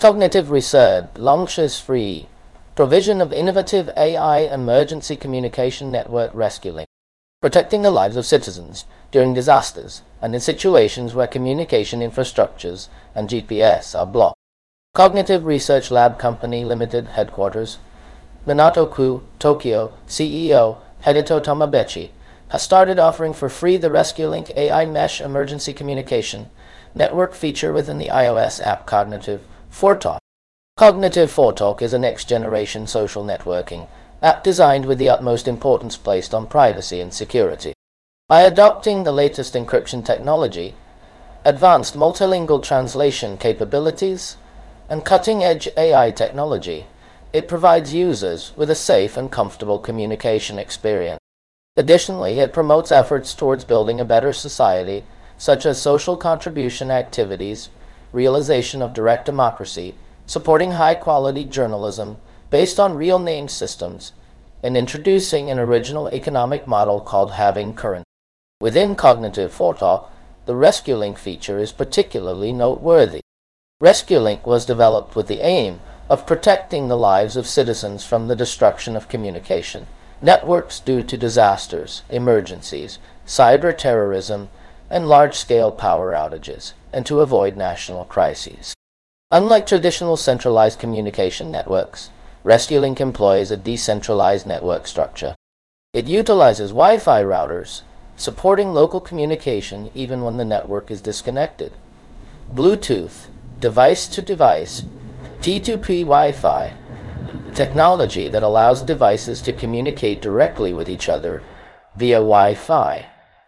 Cognitive Research launches free provision of innovative AI emergency communication network RescueLink, protecting the lives of citizens during disasters and in situations where communication infrastructures and GPS are blocked. Cognitive Research Lab Company Limited Headquarters, Minato-ku, Tokyo, CEO Hidetoto Tamabechi, has started offering for free the RescueLink AI Mesh Emergency Communication Network feature within the iOS app Cognitive ForTalk. Cognitive ForTalk is a next-generation social networking app designed with the utmost importance placed on privacy and security. By adopting the latest encryption technology, advanced multilingual translation capabilities, and cutting-edge AI technology, it provides users with a safe and comfortable communication experience. Additionally, it promotes efforts towards building a better society, such as social contribution activities, realization of direct democracy, supporting high-quality journalism based on real-name systems, and introducing an original economic model called Having Currency. Within Cognitive ForTalk, the RescueLink feature is particularly noteworthy. RescueLink was developed with the aim of protecting the lives of citizens from the destruction of communication networks due to disasters, emergencies, cyber terrorism, and large-scale power outages, and to avoid national crises. Unlike traditional centralized communication networks, RescueLink employs a decentralized network structure. It utilizes Wi-Fi routers, supporting local communication even when the network is disconnected. Bluetooth, device-to-device, P2P Wi-Fi, technology that allows devices to communicate directly with each other via Wi-Fi,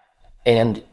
and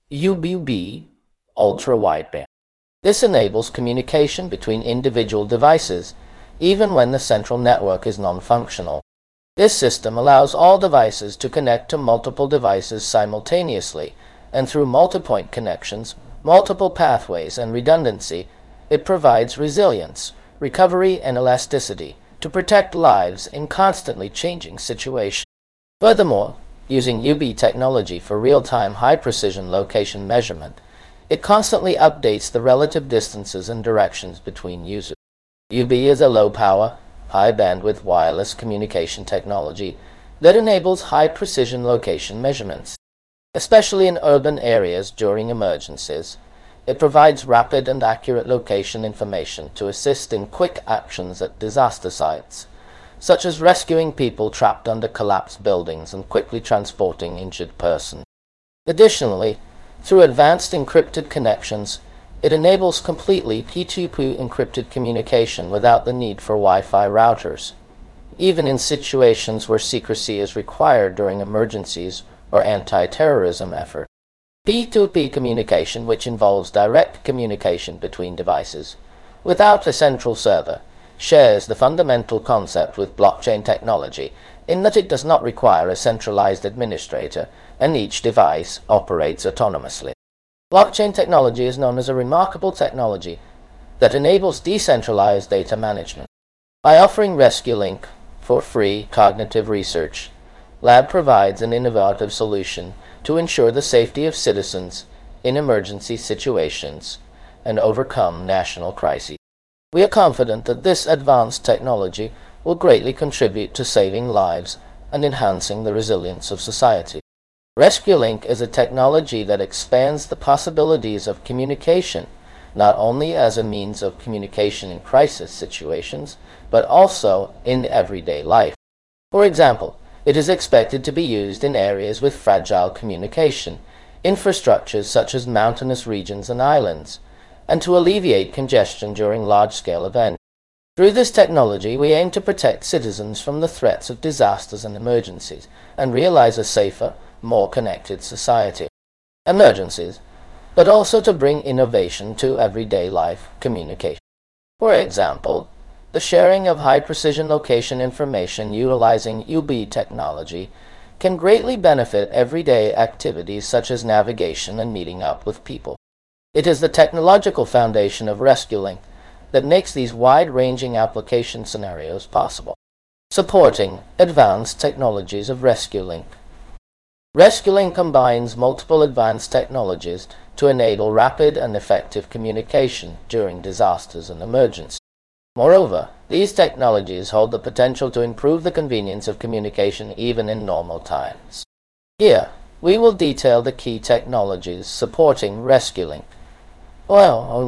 UBB, ultra-wideband. This enables communication between individual devices, even when the central network is non-functional. This system allows all devices to connect to multiple devices simultaneously, and through multi-point connections, multiple pathways, and redundancy, it provides resilience, recovery, and elasticity to protect lives in constantly changing situations. Furthermore, using UB technology for real-time high-precision location measurement, it constantly updates the relative distances and directions between users. UB is a low-power, high-bandwidth wireless communication technology that enables high-precision location measurements. Especially in urban areas during emergencies, it provides rapid and accurate location information to assist in quick actions at disaster sites, such as rescuing people trapped under collapsed buildings and quickly transporting injured persons. Additionally, through advanced encrypted connections, it enables completely P2P encrypted communication without the need for Wi-Fi routers, even in situations where secrecy is required during emergencies or anti-terrorism efforts. P2P communication, which involves direct communication between devices, without a central server, shares the fundamental concept with blockchain technology in that it does not require a centralized administrator and each device operates autonomously. Blockchain technology is known as a remarkable technology that enables decentralized data management. By offering RescueLink for free, Cognitive Research Lab provides an innovative solution to ensure the safety of citizens in emergency situations and overcome national crises. We are confident that this advanced technology will greatly contribute to saving lives and enhancing the resilience of society. RescueLink is a technology that expands the possibilities of communication, not only as a means of communication in crisis situations, but also in everyday life. For example, it is expected to be used in areas with fragile communication, infrastructures such as mountainous regions and islands, and to alleviate congestion during large-scale events. Through this technology, we aim to protect citizens from the threats of disasters and emergencies, and realize a safer, more connected society. Emergencies, but also to bring innovation to everyday life communication. For example, the sharing of high-precision location information utilizing UB technology can greatly benefit everyday activities such as navigation and meeting up with people. It is the technological foundation of RescueLink that makes these wide-ranging application scenarios possible. Supporting advanced technologies of RescueLink. RescueLink combines multiple advanced technologies to enable rapid and effective communication during disasters and emergencies. Moreover, these technologies hold the potential to improve the convenience of communication even in normal times. Here, we will detail the key technologies supporting RescueLink. Well,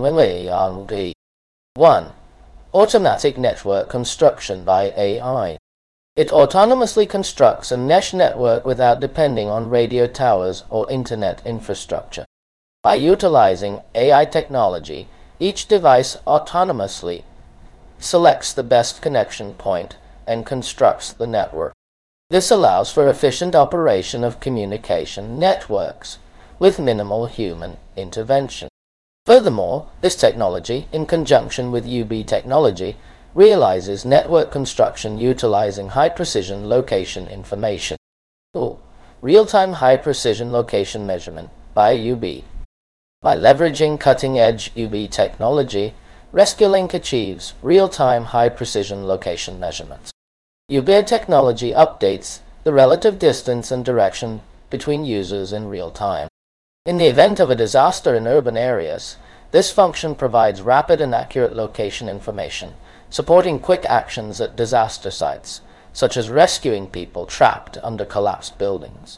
1. Automatic network construction by AI. It autonomously constructs a mesh network without depending on radio towers or internet infrastructure. By utilizing AI technology, each device autonomously selects the best connection point and constructs the network. This allows for efficient operation of communication networks with minimal human intervention. Furthermore, this technology, in conjunction with UB technology, realizes network construction utilizing high-precision location information. Real-time high-precision location measurement by UB. By leveraging cutting-edge UB technology, RescueLink achieves real-time high-precision location measurements. UB technology updates the relative distance and direction between users in real time. In the event of a disaster in urban areas, this function provides rapid and accurate location information, supporting quick actions at disaster sites, such as rescuing people trapped under collapsed buildings.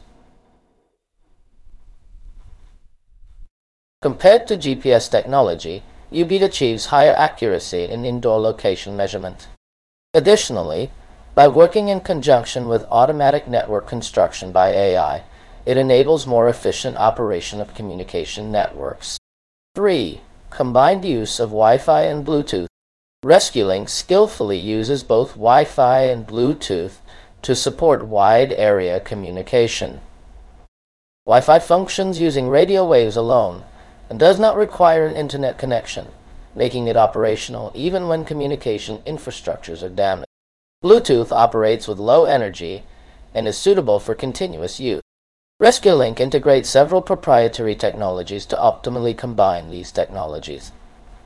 Compared to GPS technology, UB achieves higher accuracy in indoor location measurement. Additionally, by working in conjunction with automatic network construction by AI, it enables more efficient operation of communication networks. 3. Combined use of Wi-Fi and Bluetooth. RescueLink skillfully uses both Wi-Fi and Bluetooth to support wide area communication. Wi-Fi functions using radio waves alone and does not require an internet connection, making it operational even when communication infrastructures are damaged. Bluetooth operates with low energy and is suitable for continuous use. RescueLink integrates several proprietary technologies to optimally combine these technologies.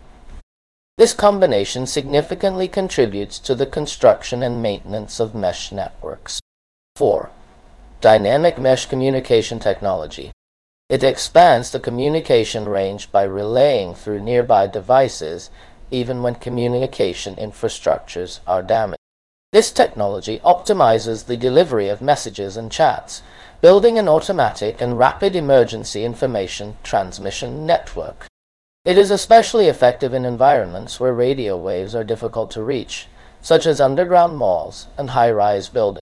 This combination significantly contributes to the construction and maintenance of mesh networks. 4. Dynamic mesh communication technology. It expands the communication range by relaying through nearby devices even when communication infrastructures are damaged. This technology optimizes the delivery of messages and chats, building an automatic and rapid emergency information transmission network. It is especially effective in environments where radio waves are difficult to reach, such as underground malls and high-rise buildings.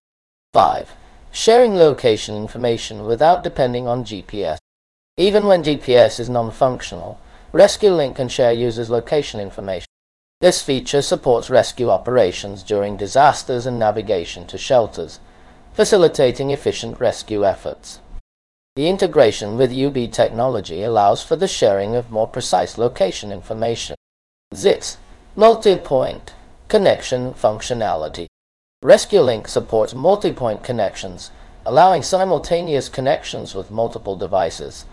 5. Sharing location information without depending on GPS. Even when GPS is non-functional, RescueLink can share users' location information. This feature supports rescue operations during disasters and navigation to shelters, facilitating efficient rescue efforts. The integration with UB technology allows for the sharing of more precise location information. 6. Multi-point connection functionality. RescueLink supports multi-point connections, allowing simultaneous connections with multiple devices.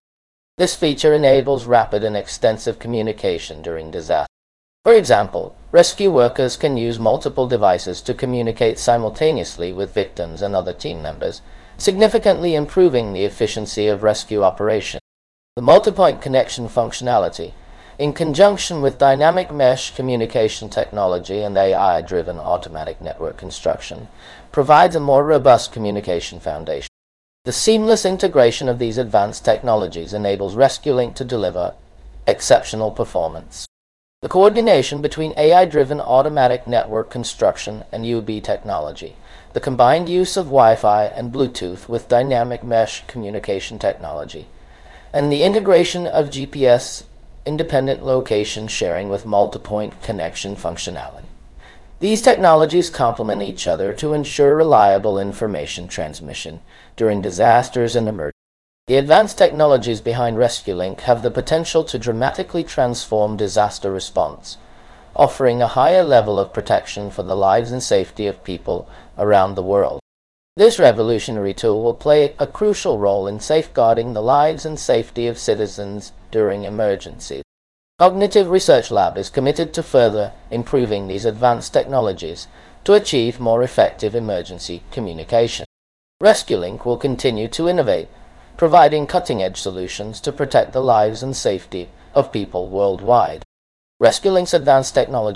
This feature enables rapid and extensive communication during disaster. For example, rescue workers can use multiple devices to communicate simultaneously with victims and other team members, significantly improving the efficiency of rescue operations. The multi-point connection functionality, in conjunction with dynamic mesh communication technology and AI-driven automatic network construction, provides a more robust communication foundation. The seamless integration of these advanced technologies enables RescueLink to deliver exceptional performance. The coordination between AI-driven automatic network construction and UB technology, the combined use of Wi-Fi and Bluetooth with dynamic mesh communication technology, and the integration of GPS-independent location sharing with multi-point connection functionality. These technologies complement each other to ensure reliable information transmission during disasters and emergencies. The advanced technologies behind RescueLink have the potential to dramatically transform disaster response, offering a higher level of protection for the lives and safety of people around the world. This revolutionary tool will play a crucial role in safeguarding the lives and safety of citizens during emergencies. Cognitive Research Lab is committed to further improving these advanced technologies to achieve more effective emergency communication. RescueLink will continue to innovate, providing cutting-edge solutions to protect the lives and safety of people worldwide. RescueLink's advanced technology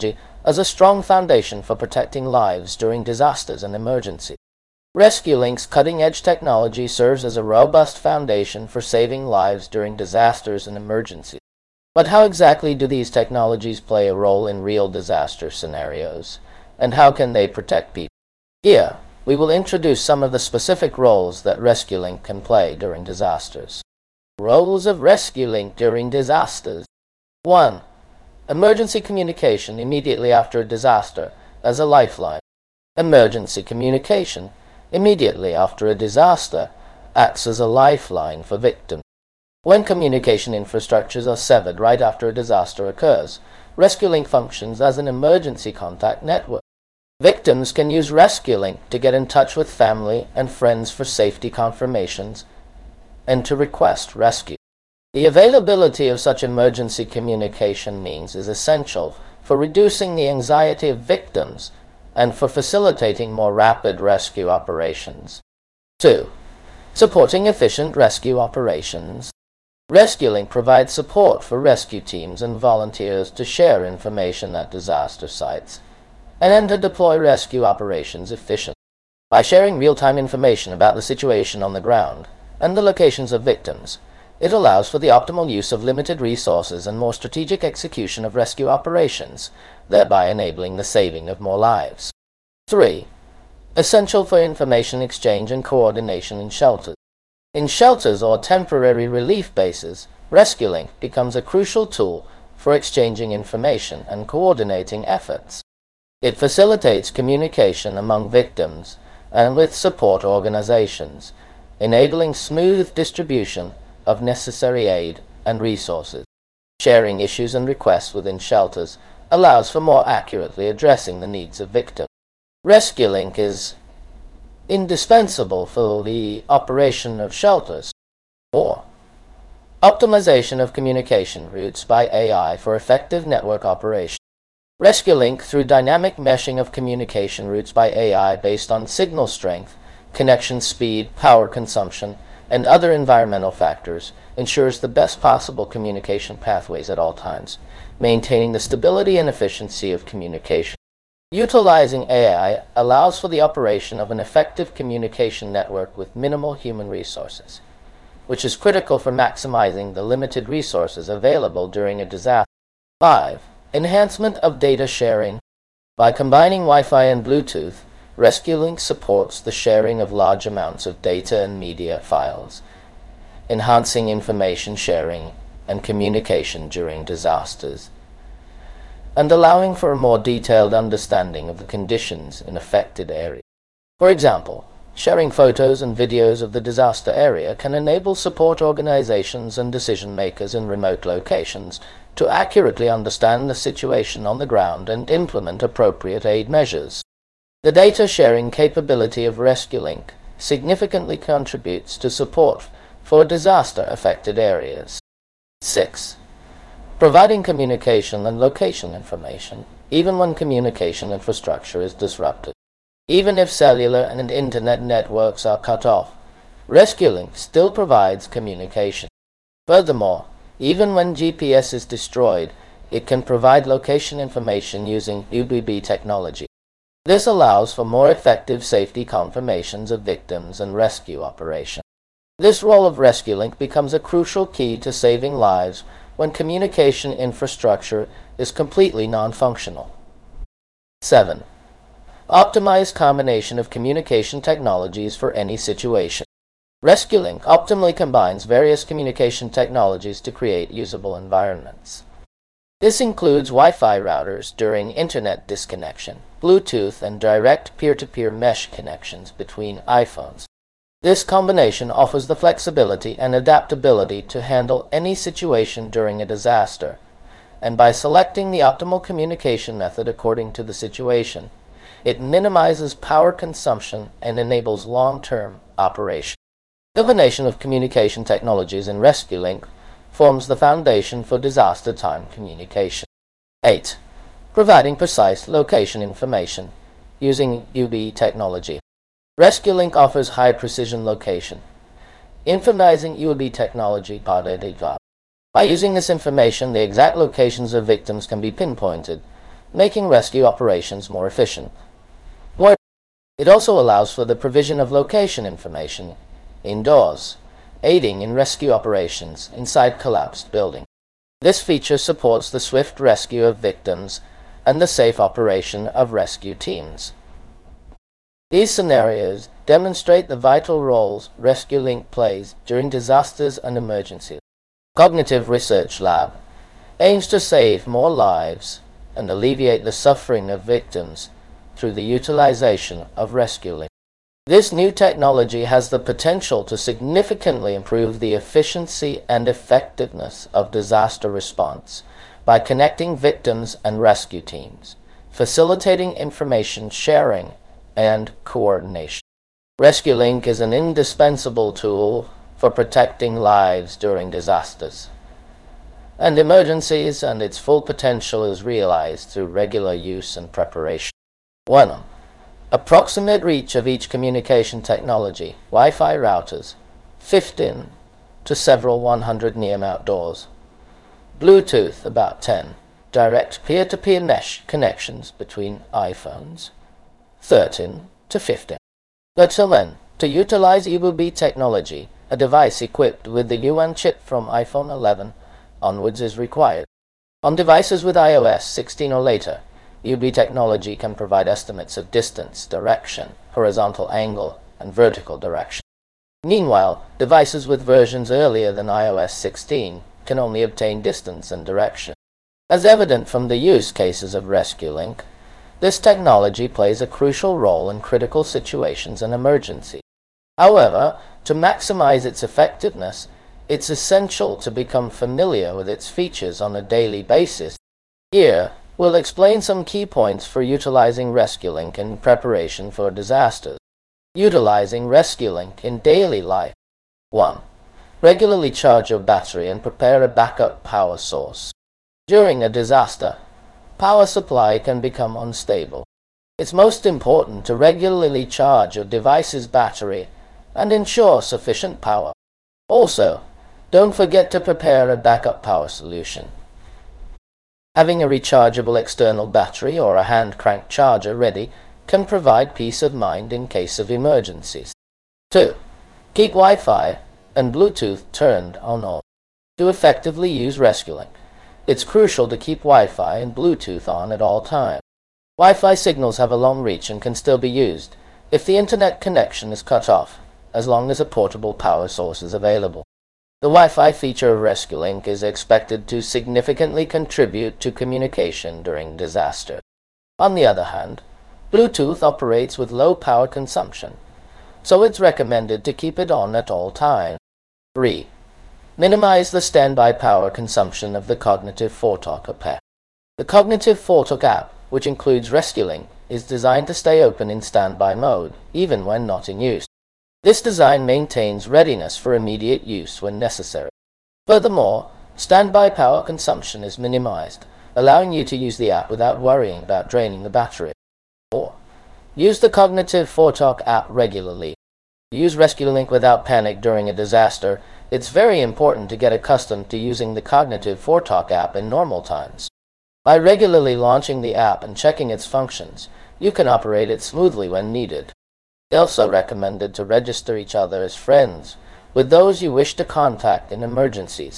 as a strong foundation for protecting lives during disasters and emergencies. RescueLink's cutting-edge technology serves as a robust foundation for saving lives during disasters and emergencies. But how exactly do these technologies play a role in real disaster scenarios? And how can they protect people? Here, we will introduce some of the specific roles that RescueLink can play during disasters. Roles of RescueLink during disasters. 1. Emergency communication immediately after a disaster as a lifeline. Emergency communication immediately after a disaster acts as a lifeline for victims. When communication infrastructures are severed right after a disaster occurs, RescueLink functions as an emergency contact network. Victims can use RescueLink to get in touch with family and friends for safety confirmations and to request rescue. The availability of such emergency communication means is essential for reducing the anxiety of victims and for facilitating more rapid rescue operations. 2. Supporting efficient rescue operations. RescueLink provides support for rescue teams and volunteers to share information at disaster sites and then to deploy rescue operations efficiently. By sharing real-time information about the situation on the ground and the locations of victims, it allows for the optimal use of limited resources and more strategic execution of rescue operations, thereby enabling the saving of more lives. 3. Essential for information exchange and coordination in shelters. In shelters or temporary relief bases, RescueLink becomes a crucial tool for exchanging information and coordinating efforts. It facilitates communication among victims and with support organizations, enabling smooth distribution of necessary aid and resources. Sharing issues and requests within shelters allows for more accurately addressing the needs of victims. RescueLink is indispensable for the operation of shelters. 4. Optimization of communication routes by AI for effective network operation. RescueLink, through dynamic meshing of communication routes by AI based on signal strength, connection speed, power consumption, and other environmental factors, ensures the best possible communication pathways at all times, maintaining the stability and efficiency of communication. Utilizing AI allows for the operation of an effective communication network with minimal human resources, which is critical for maximizing the limited resources available during a disaster. 5. Enhancement of data sharing. By combining Wi-Fi and Bluetooth, RescueLink supports the sharing of large amounts of data and media files, enhancing information sharing and communication during disasters, and allowing for a more detailed understanding of the conditions in affected areas. For example, sharing photos and videos of the disaster area can enable support organizations and decision-makers in remote locations to accurately understand the situation on the ground and implement appropriate aid measures. The data sharing capability of RescueLink significantly contributes to support for disaster-affected areas. 6. Providing communication and location information, even when communication infrastructure is disrupted. Even if cellular and internet networks are cut off, RescueLink still provides communication. Furthermore, even when GPS is destroyed, it can provide location information using UBB technology. This allows for more effective safety confirmations of victims and rescue operations. This role of RescueLink becomes a crucial key to saving lives when communication infrastructure is completely non-functional. 7. Optimized combination of communication technologies for any situation. RescueLink optimally combines various communication technologies to create usable environments. This includes Wi-Fi routers during internet disconnection, Bluetooth, and direct peer-to-peer mesh connections between iPhones. This combination offers the flexibility and adaptability to handle any situation during a disaster, and by selecting the optimal communication method according to the situation, it minimizes power consumption and enables long-term operation. The combination of communication technologies in RescueLink forms the foundation for disaster time communication. 8. Providing precise location information using UBB technology. RescueLink offers high-precision location information UBB technology. By using this information, the exact locations of victims can be pinpointed, making rescue operations more efficient. It also allows for the provision of location information indoors, aiding in rescue operations inside collapsed buildings. This feature supports the swift rescue of victims and the safe operation of rescue teams. These scenarios demonstrate the vital roles RescueLink plays during disasters and emergencies. Cognitive Research Lab aims to save more lives and alleviate the suffering of victims through the utilization of RescueLink. This new technology has the potential to significantly improve the efficiency and effectiveness of disaster response by connecting victims and rescue teams, facilitating information sharing and coordination. RescueLink is an indispensable tool for protecting lives during disasters and emergencies, and its full potential is realized through regular use and preparation. 1. Approximate reach of each communication technology. Wi-Fi routers, 15 to several 100 near outdoors. Bluetooth, about 10. Direct peer-to-peer mesh connections between iPhones, 13 to 15. Until then, to utilize eBuB technology, a device equipped with the UN chip from iPhone 11 onwards is required. On devices with iOS 16 or later, eBuB technology can provide estimates of distance, direction, horizontal angle, and vertical direction. Meanwhile, devices with versions earlier than iOS 16 can only obtain distance and direction. As evident from the use cases of RescueLink, this technology plays a crucial role in critical situations and emergencies. However, to maximize its effectiveness, it's essential to become familiar with its features on a daily basis. Here, we'll explain some key points for utilizing RescueLink in preparation for disasters. Utilizing RescueLink in daily life. 1. Regularly charge your battery and prepare a backup power source. During a disaster, power supply can become unstable. It's most important to regularly charge your device's battery and ensure sufficient power. Also, don't forget to prepare a backup power solution. Having a rechargeable external battery or a hand-crank charger ready can provide peace of mind in case of emergencies. 2. Keep Wi-Fi and Bluetooth turned on. To effectively use RescueLink, it's crucial to keep Wi-Fi and Bluetooth on at all times. Wi-Fi signals have a long reach and can still be used if the internet connection is cut off, as long as a portable power source is available. The Wi-Fi feature of RescueLink is expected to significantly contribute to communication during disaster. On the other hand, Bluetooth operates with low power consumption, so it's recommended to keep it on at all times. 3. Minimize the standby power consumption of the Cognitive ForTalk app. The Cognitive ForTalk app, which includes RescueLink, is designed to stay open in standby mode, even when not in use. This design maintains readiness for immediate use when necessary. Furthermore, standby power consumption is minimized, allowing you to use the app without worrying about draining the battery. 4. Use the Cognitive ForTalk app regularly. To use RescueLink without panic during a disaster, it's very important to get accustomed to using the Cognitive ForTalk app in normal times. By regularly launching the app and checking its functions, you can operate it smoothly when needed. It's also recommended to register each other as friends with those you wish to contact in emergencies.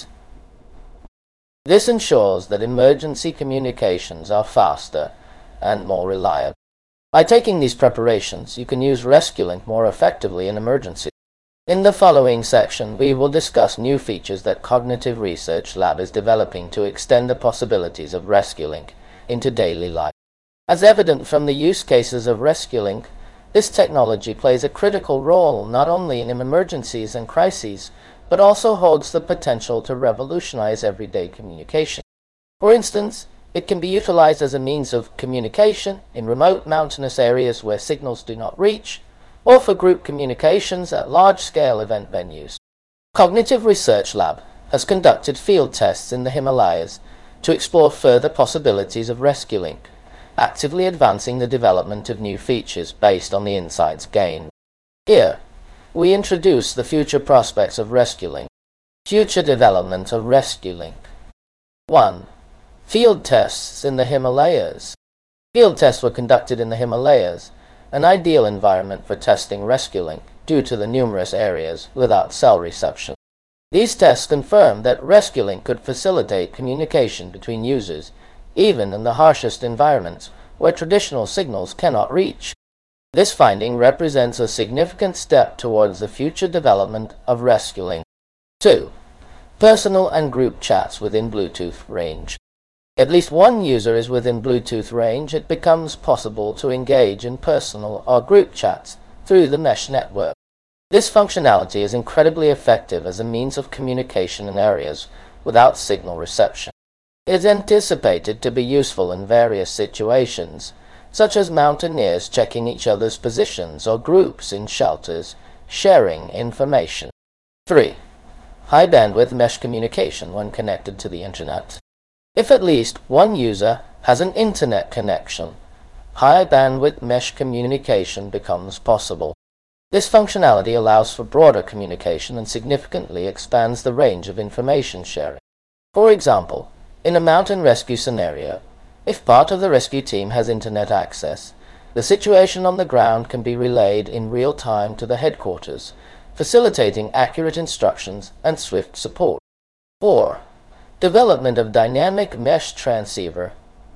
This ensures that emergency communications are faster and more reliable. By taking these preparations, you can use RescueLink more effectively in emergencies. In the following section, we will discuss new features that Cognitive Research Lab is developing to extend the possibilities of RescueLink into daily life. As evident from the use cases of RescueLink, this technology plays a critical role not only in emergencies and crises, but also holds the potential to revolutionize everyday communication. For instance, it can be utilized as a means of communication in remote mountainous areas where signals do not reach, or for group communications at large-scale event venues. Cognitive Research Lab has conducted field tests in the Himalayas to explore further possibilities of RescueLink, actively advancing the development of new features based on the insights gained. Here, we introduce the future prospects of RescueLink. Future development of RescueLink. 1. Field tests in the Himalayas. Field tests were conducted in the Himalayas, an ideal environment for testing RescueLink due to the numerous areas without cell reception. These tests confirmed that RescueLink could facilitate communication between users, even in the harshest environments where traditional signals cannot reach. This finding represents a significant step towards the future development of RescueLink. 2. Personal and group chats within Bluetooth range. At least one user is within Bluetooth range, it becomes possible to engage in personal or group chats through the mesh network. This functionality is incredibly effective as a means of communication in areas without signal reception. It is anticipated to be useful in various situations, such as mountaineers checking each other's positions or groups in shelters sharing information. 3. High bandwidth mesh communication when connected to the Internet. If at least one user has an Internet connection, high bandwidth mesh communication becomes possible. This functionality allows for broader communication and significantly expands the range of information sharing. For example, in a mountain rescue scenario, if part of the rescue team has Internet access, the situation on the ground can be relayed in real time to the headquarters, facilitating accurate instructions and swift support. 4. Development of dynamic mesh transceiver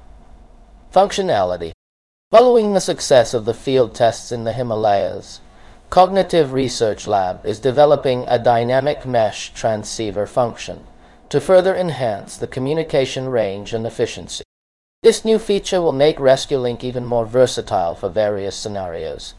functionality. Following the success of the field tests in the Himalayas, Cognitive Research Lab is developing a dynamic mesh transceiver function to further enhance the communication range and efficiency. This new feature will make RescueLink even more versatile for various scenarios.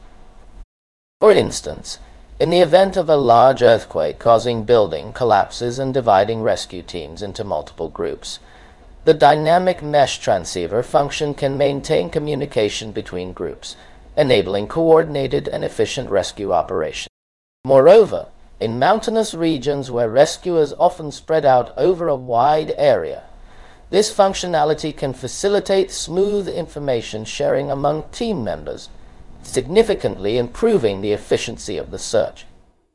For instance, in the event of a large earthquake causing building collapses and dividing rescue teams into multiple groups, the dynamic mesh transceiver function can maintain communication between groups, enabling coordinated and efficient rescue operations. Moreover, in mountainous regions where rescue is often spread out over a wide area, this functionality can facilitate smooth information sharing among team members, significantly improving the efficiency of the search.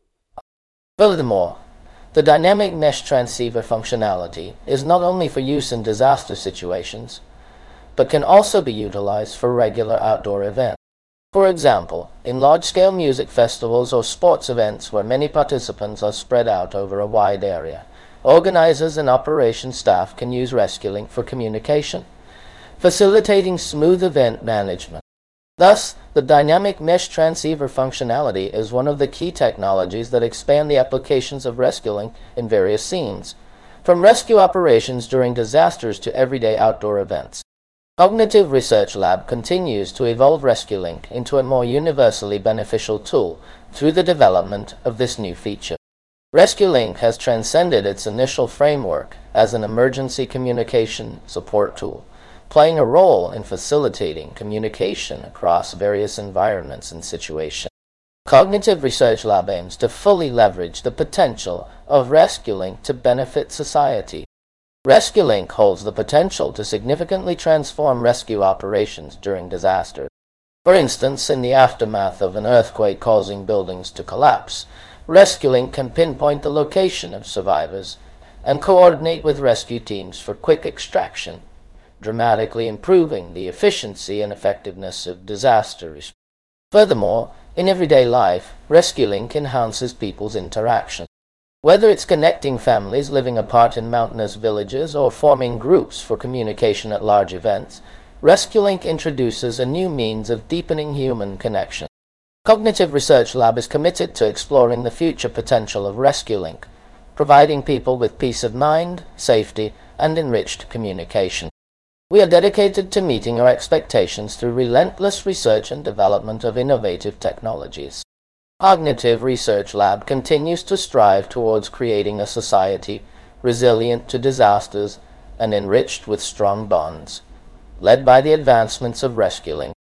Furthermore, the dynamic mesh transceiver functionality is not only for use in disaster situations, but can also be utilized for regular outdoor events. For example, in large-scale music festivals or sports events where many participants are spread out over a wide area, organizers and operations staff can use RescueLink for communication, facilitating smooth event management. Thus, the dynamic mesh transceiver functionality is one of the key technologies that expand the applications of RescueLink in various scenes, from rescue operations during disasters to everyday outdoor events. Cognitive Research Lab continues to evolve RescueLink into a more universally beneficial tool through the development of this new feature. RescueLink has transcended its initial framework as an emergency communication support tool, playing a role in facilitating communication across various environments and situations. Cognitive Research Lab aims to fully leverage the potential of RescueLink to benefit society. RescueLink holds the potential to significantly transform rescue operations during disasters. For instance, in the aftermath of an earthquake causing buildings to collapse, RescueLink can pinpoint the location of survivors and coordinate with rescue teams for quick extraction, dramatically improving the efficiency and effectiveness of disaster response. Furthermore, in everyday life, RescueLink enhances people's interaction. Whether it's connecting families living apart in mountainous villages or forming groups for communication at large events, RescueLink introduces a new means of deepening human connection. Cognitive Research Lab is committed to exploring the future potential of RescueLink, providing people with peace of mind, safety, and enriched communication. We are dedicated to meeting our expectations through relentless research and development of innovative technologies. Cognitive Research Lab continues to strive towards creating a society resilient to disasters and enriched with strong bonds, led by the advancements of RescueLink.